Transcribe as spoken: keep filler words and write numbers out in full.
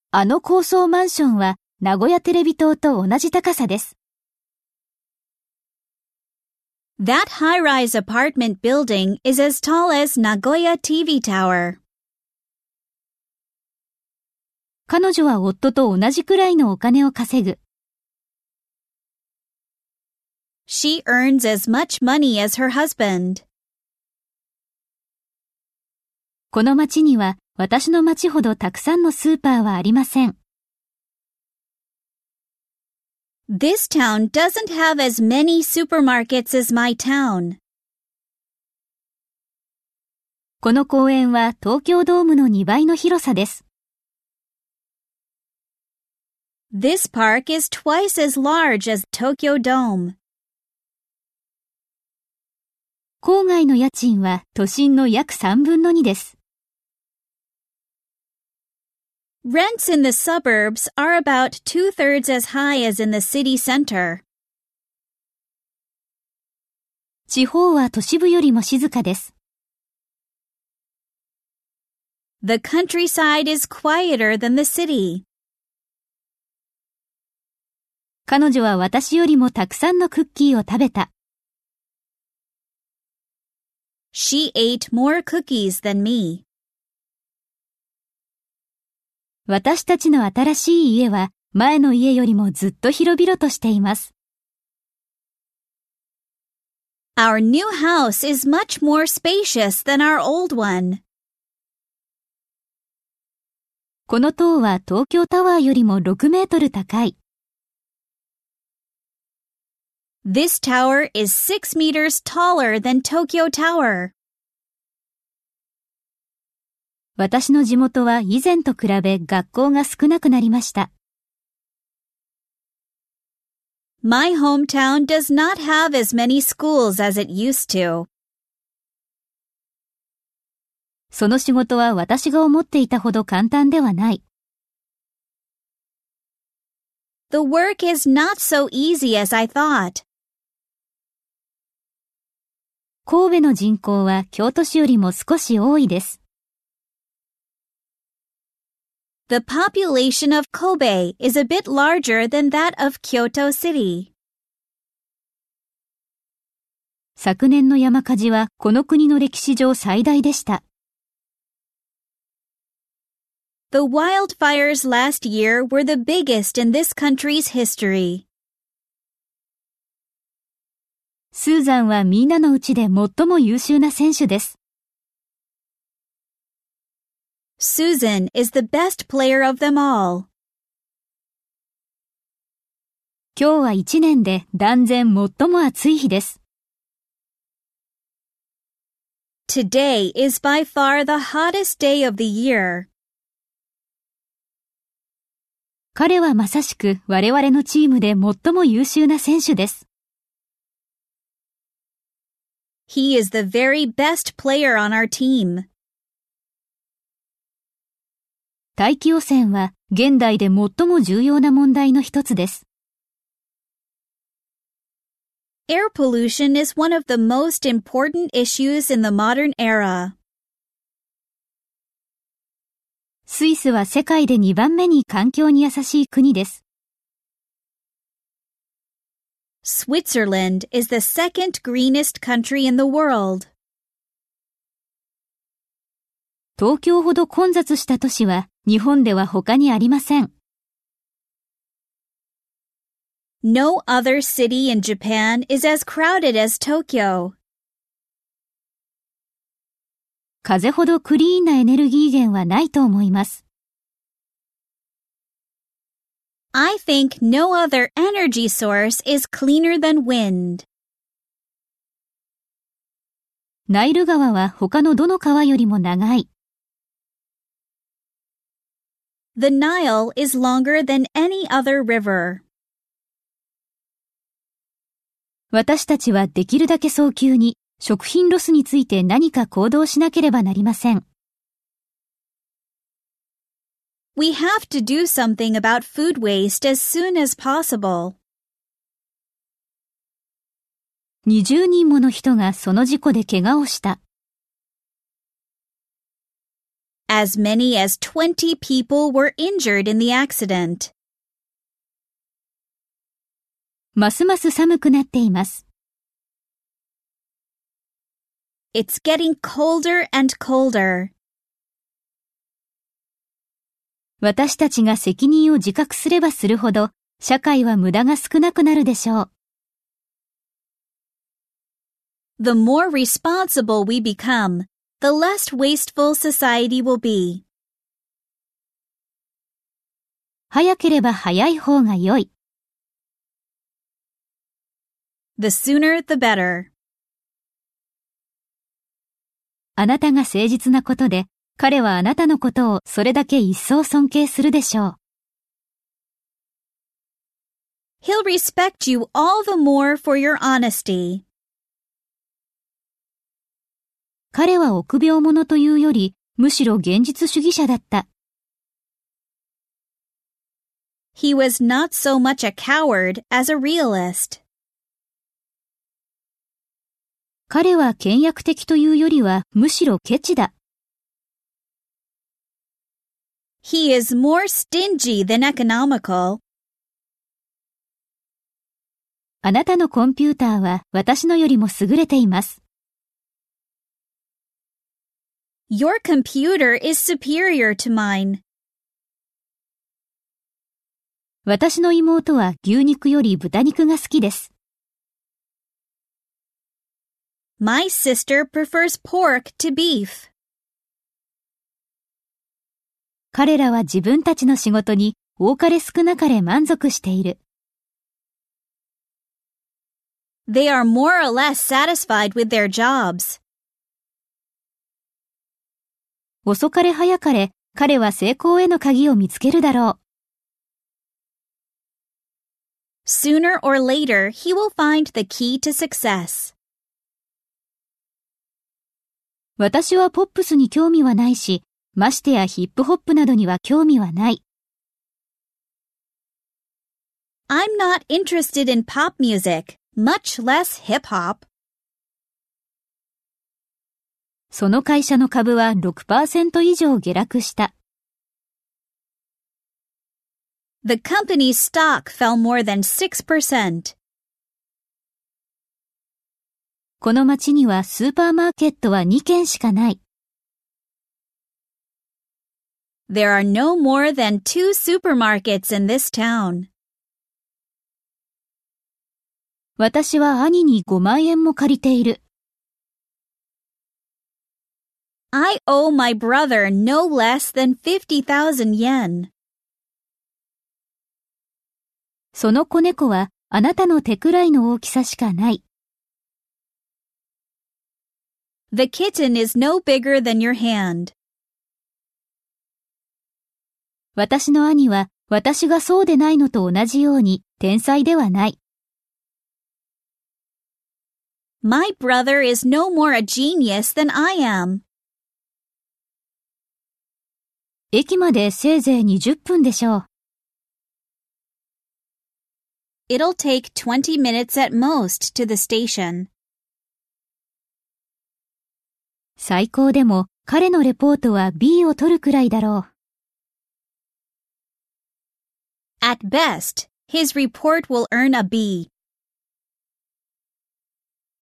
あの高層マンションは名古屋テレビ塔と同じ高さです。 That high-rise apartment building is as tall as Nagoya ティーブイ Tower. 彼女は夫と同じくらいのお金を稼ぐ。 She earns as much money as her husband. この町には私の町ほどたくさんのスーパーはありません。 This town doesn't have as many supermarkets as my town. この公園は東京ドームのにばいの広さです。 This park is twice as large as Tokyo Dome. 郊外の家賃は都心の約さんぶんのにです。 Rents in the suburbs are about two-thirds as high as in the city center. 地方は都市部よりも静かです。 The countryside is quieter than the city. 彼女は私よりもたくさんのクッキーを食べた。 She ate more cookies than me. 私たちの新しい家は前の家よりもずっと広々としています。 Our new house is much more spacious than our old one. この塔は東京タワーよりもろくメートル高い。 This tower is six meters taller than Tokyo Tower. 私の地元は以前と比べ学校が少なくなりました。 My hometown does not have as many schools as it used to. その仕事は私が思っていたほど簡単ではない。 The work is not so easy as I thought. 神戸の人口は京都市よりも少し多いです。 The population of Kobe is a bit larger than that of Kyoto City. 昨年の山火事はこの国の歴史上最大でした。 The wildfires last year were the biggest in this country's history. スーザンはみんなのうちで最も優秀な選手です。 Susan is the best player of them all. 今日は一年で断然最も暑い日です。 Today is by far the hottest day of the year. 彼はまさしく我々のチームで最も優秀な選手です。 He is the very best player on our team. 大気汚染は現代で最も重要な問題の一つです。 Air pollution is one of the most important issues in the modern era. スイスは世界でにばんめに環境に優しい国です。 Switzerland is the second greenest country in the world. 東京ほど混雑した都市は日本では他にありません。 No other city in Japan is as crowded as Tokyo. 風ほどクリーンなエネルギー源はないと思います。 I think no other energy source is cleaner than wind. ナイル川は他のどの川よりも長い。 The Nile is longer than any other river. 私たちはできるだけ早急に食品ロスについて何か行動しなければなりません。 We have to do something about food waste as soon as possible. にじゅうにんもの人がその事故で怪我をした。 As many as twenty people were injured in the accident. ますます寒くなっています。 It's getting colder and colder. 私たちが責任を自覚すればするほど、社会は無駄が少なくなるでしょう。 The more responsible we become, the less wasteful society will be. 早ければ早い方が良い。 The sooner the better. あなたが誠実なことで、彼はあなたのことをそれだけ一層尊敬するでしょう。 He'll respect you all the more for your honesty. 彼は臆病者というより、むしろ現実主義者だった。 He was not so much a coward as a realist. 彼は倹約的というよりは、むしろケチだ。 He is more stingy than economical. あなたのコンピューターは私のよりも優れています。 Your computer is superior to mine. 私の妹は牛肉より豚肉が好きです。 My sister prefers pork to beef. 彼らは自分たちの仕事に多かれ少なかれ満足している。 They are more or less satisfied with their jobs. 遅かれ早かれ、彼は成功への鍵を見つけるだろう。 Sooner or later, he will find the key to success. 私はポップスに興味はないし、ましてやヒップホップなどには興味はない。 I'm not interested in pop music, much less hip-hop. その会社の株は ろくパーセント 以上下落した。 The company's stock fell more than six percent. この町にはスーパーマーケットはにけんしかない。 There are no more than two supermarkets in this town. 私は兄にごまんえんも借りている。 I owe my brother no less than fifty thousand yen. その子猫はあなたの手くらいの大きさしかない。 The kitten is no bigger than your hand. 私の兄は私がそうでないのと同じように天才ではない。 My brother is no more a genius than I am. 駅までせいぜいにじゅっぷんでしょう。 It'll take twenty minutes at most to the station. 最高でも彼のレポートは ビー を取るくらいだろう。 At best, his report will earn a B.